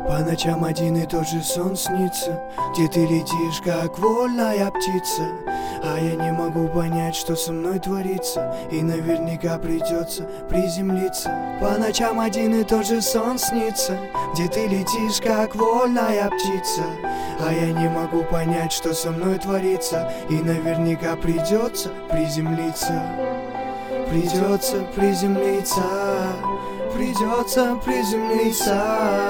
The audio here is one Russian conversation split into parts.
По ночам один и тот же сон снится, где ты летишь, как вольная птица. А я не могу понять, что со мной творится, и наверняка придется приземлиться. По ночам один и тот же сон снится, где ты летишь, как вольная птица. А я не могу понять, что со мной творится, и наверняка придется приземлиться. Придется приземлиться, придется приземлиться.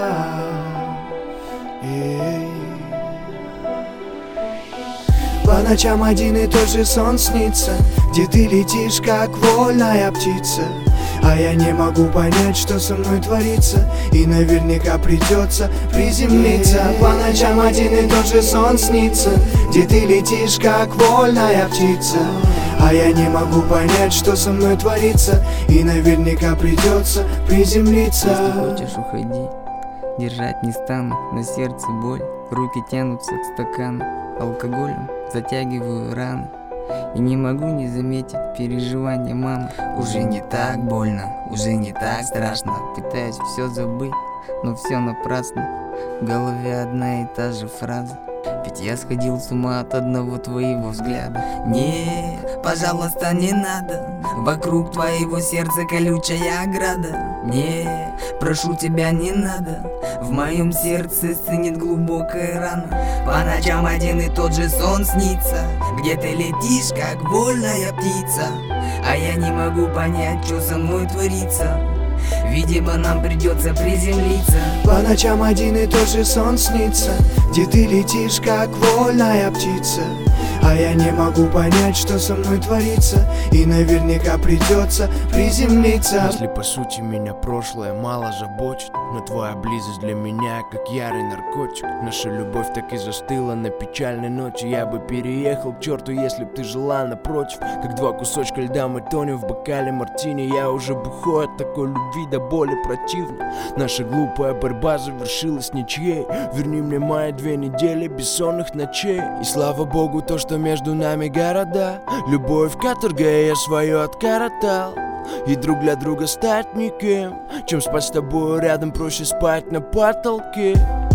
По ночам один и тот же сон снится, где ты летишь, как вольная птица. А я не могу понять, что со мной творится, и наверняка придется приземлиться. По ночам один и тот же сон снится, где ты летишь, как вольная птица. А я не могу понять, что со мной творится, и наверняка придется приземлиться. Если хочешь, уходи, держать не стану, на сердце боль, руки тянутся к стакану, алкоголем затягиваю раны. И не могу не заметить переживания мамы. Уже не так больно, уже не так страшно. Пытаюсь все забыть, но все напрасно. В голове одна и та же фраза: ведь я сходил с ума от одного твоего взгляда. Не, пожалуйста, не надо, вокруг твоего сердца колючая ограда. Не, прошу тебя, не надо, в моем сердце стынет глубокая рана. По ночам один и тот же сон снится, где ты летишь, как вольная птица. А я не могу понять, что со мной творится. Видимо, нам придется приземлиться. По ночам один и тот же сон снится, где ты летишь, как вольная птица. А я не могу понять, что со мной творится, и наверняка придется приземлиться. Если по сути меня прошлое мало заботит, но твоя близость для меня как ярый наркотик. Наша любовь так и застыла на печальной ноте. Я бы переехал к черту, если б ты жила напротив. Как два кусочка льда мы тонем в бокале мартини. Я уже бухой от такой любви до боли противно. Наша глупая борьба завершилась ничьей. Верни мне мои 2 недели бессонных ночей. И слава богу, то, что между нами города. Любовь каторга, я свое откоротал. И друг для друга стать никем, чем спать с тобой рядом, проще спать на потолке.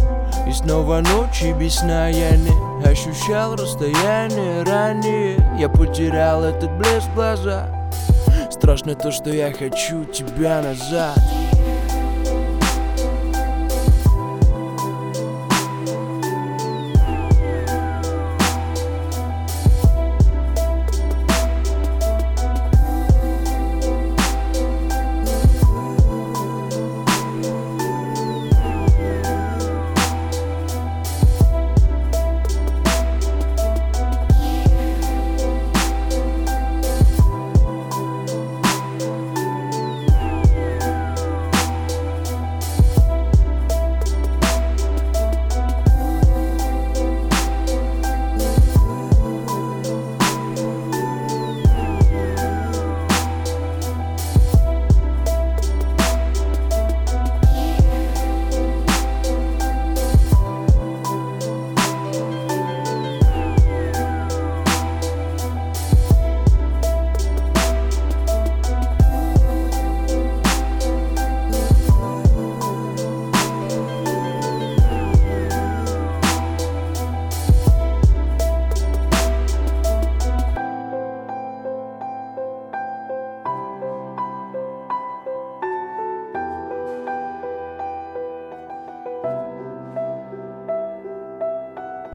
И снова ночи без сна я не ощущал расстояние ранее. Я потерял этот блеск в глазах. Страшно то, что я хочу тебя назад.